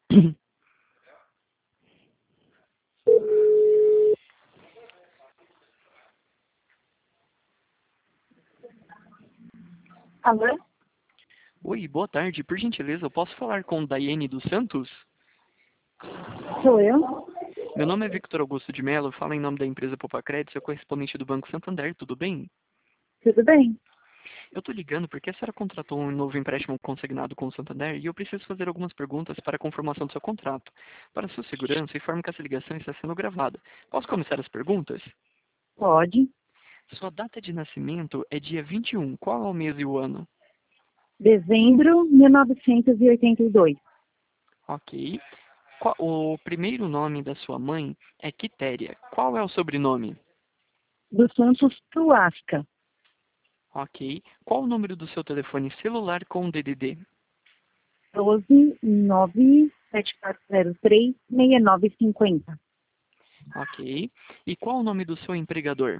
Alô? Oi, boa tarde. Por gentileza, eu posso falar com Daiane dos Santos? Sou eu? Meu nome é Victor Augusto de Mello, falo em nome da empresa Poupa Crédito, sou correspondente do Banco Santander, tudo bem? Tudo bem? Eu estou ligando porque a senhora contratou um novo empréstimo consignado com o Santander e eu preciso fazer algumas perguntas para a conformação do seu contrato. Para sua segurança, informe que essa ligação está sendo gravada. Posso começar as perguntas? Pode. Sua data de nascimento é dia 21. Qual é o mês e o ano? Dezembro 1982. Ok. O primeiro nome da sua mãe é Quitéria. Qual é o sobrenome? Do Santos Tuasca. Ok. Qual o número do seu telefone celular com DDD? 12 97403 6950. Ok. E qual o nome do seu empregador?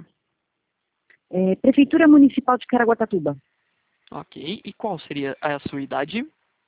Prefeitura Municipal de Caraguatatuba. Ok. E qual seria a sua idade?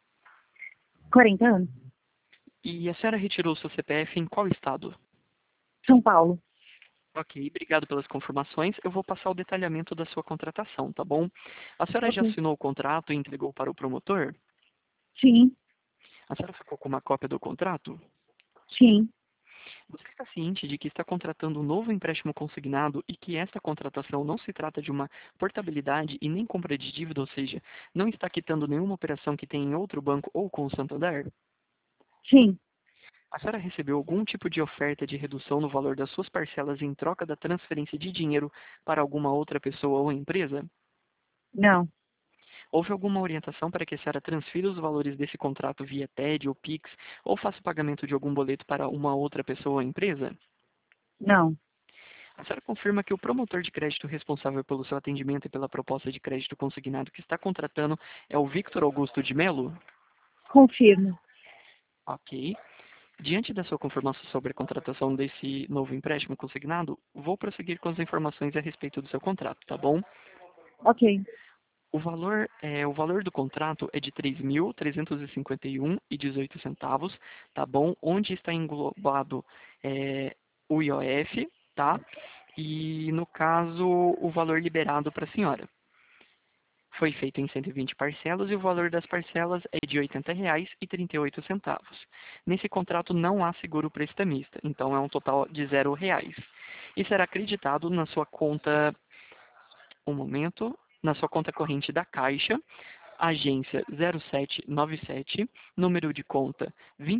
40 anos. E a senhora retirou seu CPF em qual estado? São Paulo. Ok, obrigado pelas confirmações. Eu vou passar o detalhamento da sua contratação, tá bom? A senhora já Ok. assinou o contrato e entregou para o promotor? Sim, A senhora ficou com uma cópia do contrato? sim. Você está ciente de que está contratando um novo empréstimo consignado e que esta contratação não se trata de uma portabilidade e nem compra de dívida, ou seja, não está quitando nenhuma operação que tem em outro banco ou com o Santander? Sim. A senhora recebeu algum tipo de oferta de redução no valor das suas parcelas em troca da transferência de dinheiro para alguma outra pessoa ou empresa? Não. Houve alguma orientação para que a senhora transfira os valores desse contrato via TED ou Pix ou faça o pagamento de algum boleto para uma outra pessoa ou empresa? Não. A senhora confirma que o promotor de crédito responsável pelo seu atendimento e pela proposta de crédito consignado que está contratando é o Victor Augusto de Mello? Confirmo. Ok. Diante da sua confirmação sobre a contratação desse novo empréstimo consignado, vou prosseguir com as informações a respeito do seu contrato, tá bom? Ok. O valor do contrato é de 3.351,18 centavos, tá bom? Onde está englobado o IOF, tá? E, no caso, o valor liberado para a senhora. Foi feito em 120 parcelas e o valor das parcelas é de R$ 80,38. Nesse contrato não há seguro prestamista, então é um total de R$ 0. E será acreditado na sua conta, um momento, na sua conta corrente da Caixa, agência 0797, número de conta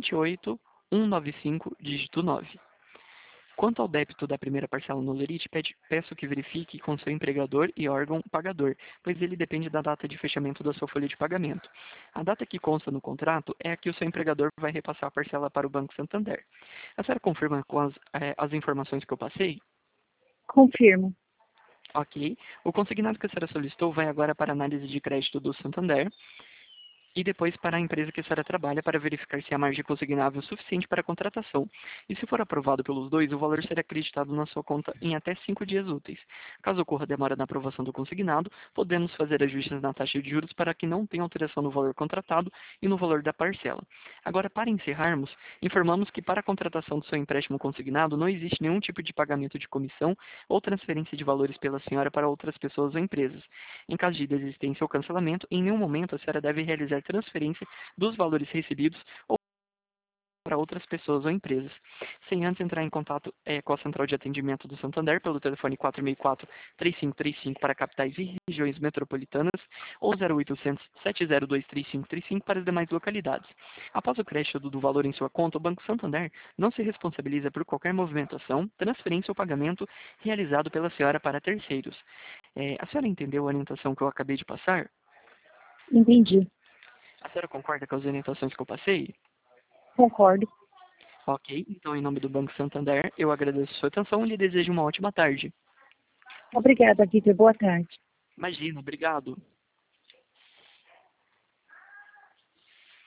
28195, dígito 9. Quanto ao débito da primeira parcela no lerite, peço que verifique com seu empregador e órgão pagador, pois ele depende da data de fechamento da sua folha de pagamento. A data que consta no contrato é a que o seu empregador vai repassar a parcela para o Banco Santander. A senhora confirma com as informações que eu passei? Confirmo. Ok. O consignado que a senhora solicitou vai agora para a análise de crédito do Santander e depois para a empresa que a senhora trabalha para verificar se há margem consignável suficiente para a contratação. E se for aprovado pelos dois, o valor será acreditado na sua conta em até 5 dias úteis. Caso ocorra demora na aprovação do consignado, podemos fazer ajustes na taxa de juros para que não tenha alteração no valor contratado e no valor da parcela. Agora, para encerrarmos, informamos que para a contratação do seu empréstimo consignado não existe nenhum tipo de pagamento de comissão ou transferência de valores pela senhora para outras pessoas ou empresas. Em caso de desistência ou cancelamento, em nenhum momento a senhora deve realizar transferência dos valores recebidos ou para outras pessoas ou empresas, sem antes entrar em contato com a central de atendimento do Santander pelo telefone 464-3535 para capitais e regiões metropolitanas ou 0800-702-3535 para as demais localidades. Após o crédito do valor em sua conta, o Banco Santander não se responsabiliza por qualquer movimentação, transferência ou pagamento realizado pela senhora para terceiros. A senhora entendeu a orientação que eu acabei de passar? Entendi. A senhora concorda com as orientações que eu passei? Concordo. Ok, então em nome do Banco Santander, eu agradeço a sua atenção e lhe desejo uma ótima tarde. Obrigada, Vitor. Boa tarde. Imagina, obrigado.